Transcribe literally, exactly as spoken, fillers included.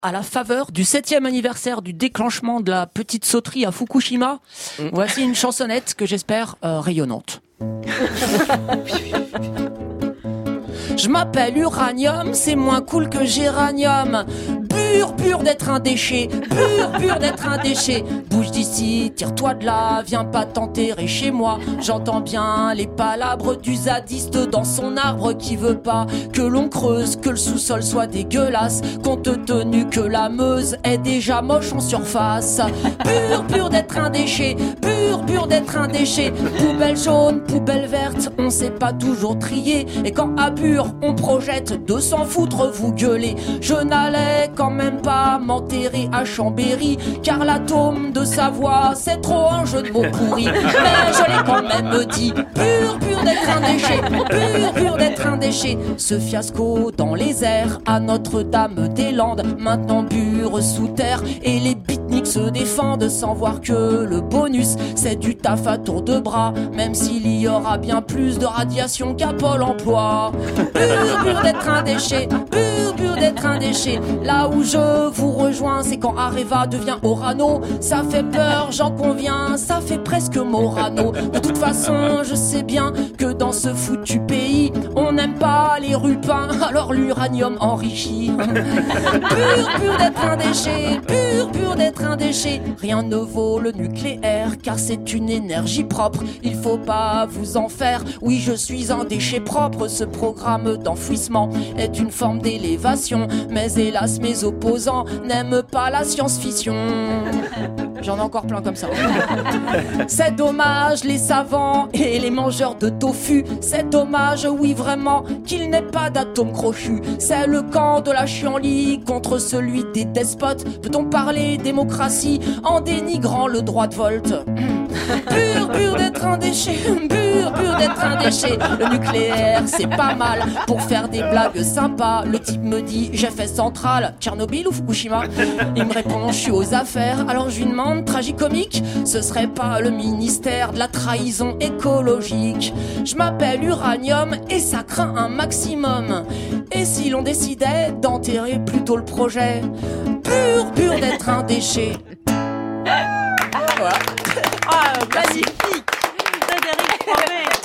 À la faveur du septième anniversaire du déclenchement de la petite sauterie à Fukushima, mmh. voici une chansonnette que j'espère euh, rayonnante. Je m'appelle Uranium, c'est moins cool que Géranium. Pur, pur d'être un déchet, pur, pur d'être un déchet. Bouge d'ici, tire-toi de là, viens pas t'enterrer chez moi. J'entends bien les palabres du zadiste dans son arbre qui veut pas que l'on creuse, que le sous-sol soit dégueulasse, compte tenu que la Meuse est déjà moche en surface. Pur, pur d'être un déchet, pur, pur d'être un déchet. Poubelle jaune, poubelle verte, on sait pas toujours trier. Et quand à Bure on projette de s'en foutre, vous gueulez. Je n'allais quand même pas m'enterrer à Chambéry, car l'atome de Savoie c'est trop un jeu de mots pourri. Mais je l'ai quand même dit, pur pur d'être un déchet, pur pur d'être un déchet. Ce fiasco dans les airs à Notre-Dame-des-Landes, maintenant Bure sous terre, et les beatniks se défendent sans voir que le bonus c'est du taf à tour de bras, même s'il y aura bien plus de radiation qu'à Pôle emploi. Pur pur d'être un déchet, pur pur d'être un déchet. Là où je vous rejoins, c'est quand Areva devient Orano. Ça fait peur, j'en conviens, ça fait presque Morano. De toute façon, je sais bien que dans ce foutu pays, on n'aime pas les rupins, alors l'uranium enrichi. Pur pur d'être un déchet, pur pur d'être un déchet. Rien ne vaut le nucléaire, car c'est une énergie propre. Il faut pas vous en faire, oui je suis un déchet propre. Ce programme d'enfouissement est une forme d'élévation, mais hélas mes opposants n'aiment pas la science-fiction. J'en ai encore plein comme ça. C'est dommage les savants et les mangeurs de tofu. C'est dommage, oui vraiment, qu'il n'ait pas d'atome crochu. C'est le camp de la chienlit contre celui des despotes. Peut-on parler démocratie en dénigrant le droit de vote? Pur, pur d'être un déchet, pur, pur d'être un déchet. Le nucléaire, c'est pas mal pour faire des blagues sympas. Le type me dit, j'ai fait centrale, Tchernobyl ou Fukushima? Il me répond, je suis aux affaires. Alors je lui demande, tragicomique, ce serait pas le ministère de la trahison écologique? Je m'appelle Uranium et ça craint un maximum. Et si l'on décidait d'enterrer plutôt le projet? Pur, pur d'être un déchet. Voilà. Ah, magnifique. Frédéric Fromet.